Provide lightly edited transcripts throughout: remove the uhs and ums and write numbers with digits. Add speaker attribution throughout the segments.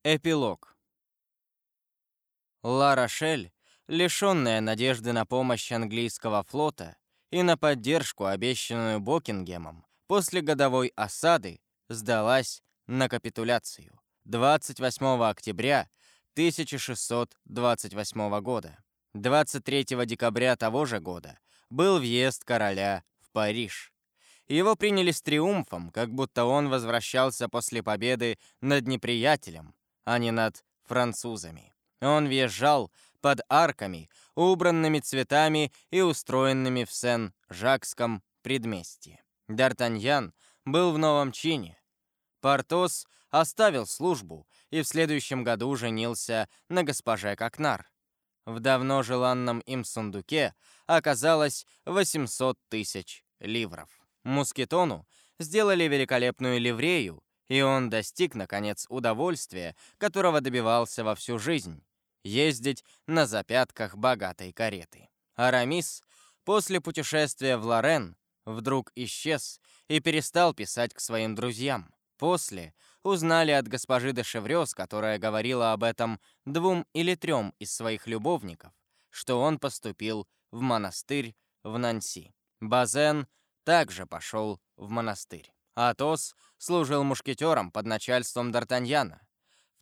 Speaker 1: Эпилог. Ла-Рошель, лишённая надежды на помощь английского флота и на поддержку, обещанную Букингемом, после годовой осады сдалась на капитуляцию 28 октября 1628 года. 23 декабря того же года был въезд короля в Париж. Его приняли с триумфом, как будто он возвращался после победы над неприятелем, а не над французами. Он въезжал под арками, убранными цветами и устроенными в Сен-Жакском предместье. Д'Артаньян был в новом чине. Портос оставил службу и в следующем году женился на госпоже Кокнар. В давно желанном им сундуке оказалось 800 тысяч ливров. Мускетону сделали великолепную ливрею, и он достиг, наконец, удовольствия, которого добивался во всю жизнь — ездить на запятках богатой кареты. Арамис после путешествия в Лорен вдруг исчез и перестал писать к своим друзьям. После узнали от госпожи де Шеврёз, которая говорила об этом 2 или 3 из своих любовников, что он поступил в монастырь в Нанси. Базен также пошел в монастырь. Атос служил мушкетером под начальством Д'Артаньяна. В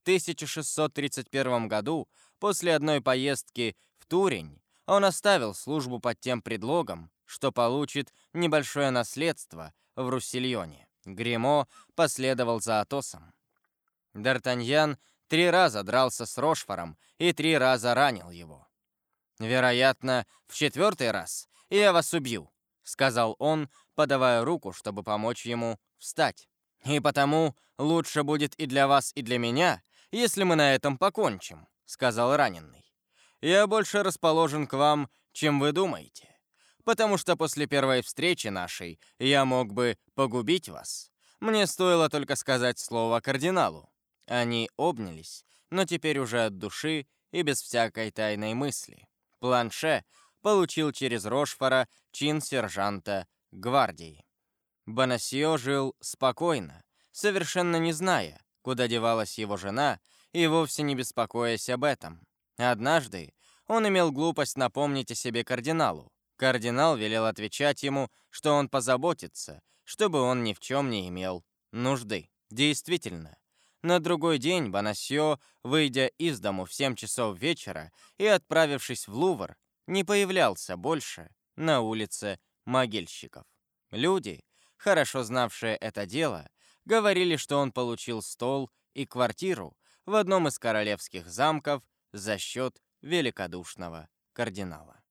Speaker 1: 1631 году, после одной поездки в Турень, он оставил службу под тем предлогом, что получит небольшое наследство в Руссильоне. Гримо последовал за Атосом. Д'Артаньян 3 раза дрался с Рошфором и 3 раза ранил его. «Вероятно, в 4-й раз я вас убью», — сказал он, подавая руку, чтобы помочь ему встать. «И потому лучше будет и для вас, и для меня, если мы на этом покончим», — сказал раненый. «Я больше расположен к вам, чем вы думаете, потому что после первой встречи нашей я мог бы погубить вас. Мне стоило только сказать слово кардиналу». Они обнялись, но теперь уже от души и без всякой тайной мысли. Планше получил через Рошфора чин сержанта гвардии. Бонасье жил спокойно, совершенно не зная, куда девалась его жена, и вовсе не беспокоясь об этом. Однажды он имел глупость напомнить о себе кардиналу. Кардинал велел отвечать ему, что он позаботится, чтобы он ни в чем не имел нужды. Действительно, на другой день Бонасье, выйдя из дому в 7 часов вечера и отправившись в Лувр, не появлялся больше на улице могильщиков. Люди, хорошо знавшие это дело, говорили, что он получил стол и квартиру в одном из королевских замков за счет великодушного кардинала.